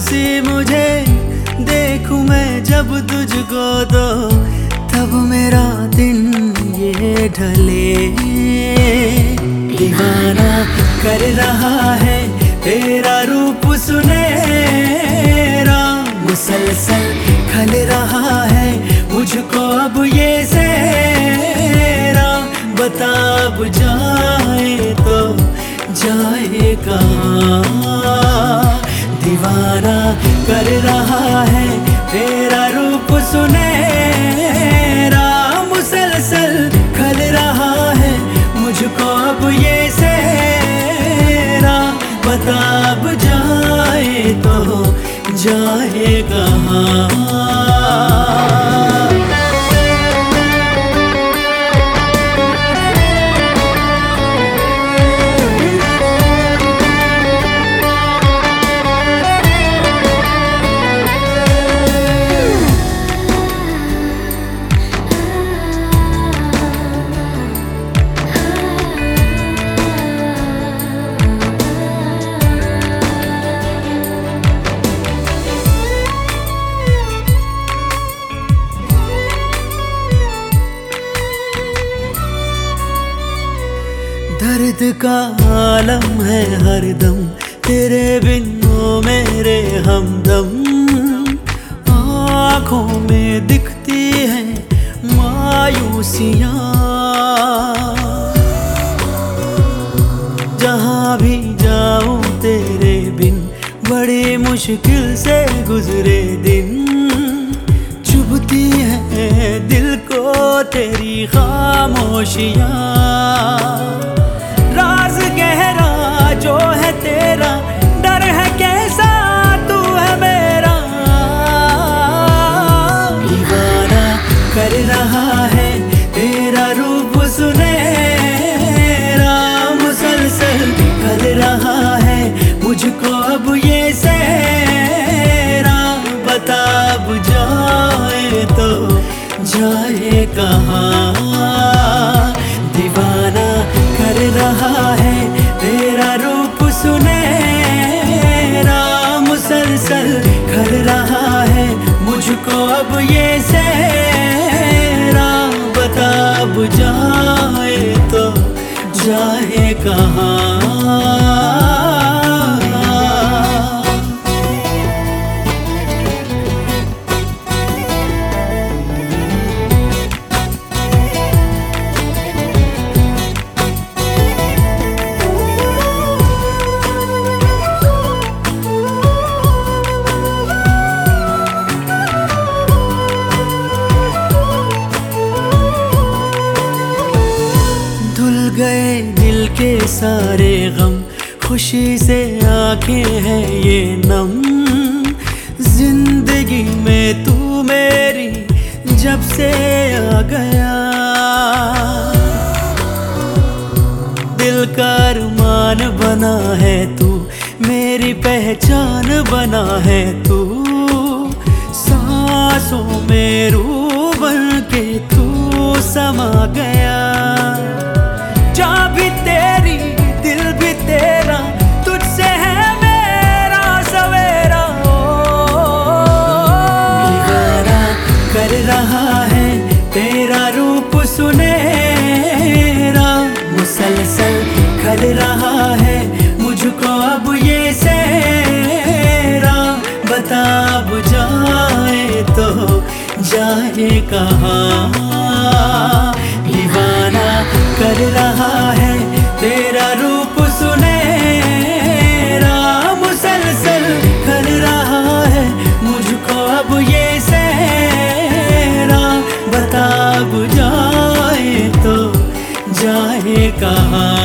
सी मुझे देखूं मैं जब तुझको तो तब मेरा दिन ये ढले। दीवाना कर रहा है तेरा रूप सुनहरा, मुसलसल खल रहा है मुझको अब ये सेहरा। बता अब जाए तो जाए कहाँ, दीवाना कर रहा है तेरा रूप सुनहरा, मुसलसल खल रहा है मुझको अब ये सेहरा। बता अब जाए तो जाए कहाँ। दर्द का आलम है हरदम तेरे बिन ओ मेरे हमदम। आँखों में दिखती है मायूसियाँ, जहाँ भी जाऊँ तेरे बिन बड़ी मुश्किल से गुजरे दिन। चुभती है दिल को तेरी खामोशियाँ, राज गहरा जो है तेरा, डर है कैसा तू है मेरा। दीवाना कर रहा है तेरा रूप सुनहरा, मुसलसल कर रहा है मुझको अब ये सेहरा। बता अब जाए तो जाए कहाँ, दीवाना कर रहा है तेरा रूप सुनहरा, मुसलसल कर रहा है मुझको अब ये सेहरा। बता अब जाए तो जाए कहाँ। गए दिल के सारे गम, खुशी से आंखें हैं ये नम। जिंदगी में तू मेरी जब से आ गया, दिल का अरमान बना है तू, मेरी पहचान बना है तू। सांसों में रूह बन के तू समा गया, जा भी तेरी दिल भी तेरा, तुझसे है मेरा सवेरा। दीवाना कर रहा है तेरा रूप सुनहरा, मुसलसल खल रहा है मुझको अब ये सेहरा। बता अब जाए तो जाए कहाँ, दीवाना कर रहा है तेरा रूप सुनहरा, मुसलसल कर रहा है मुझको अब ये सेहरा। बता अब जाए तो जाए कहाँ।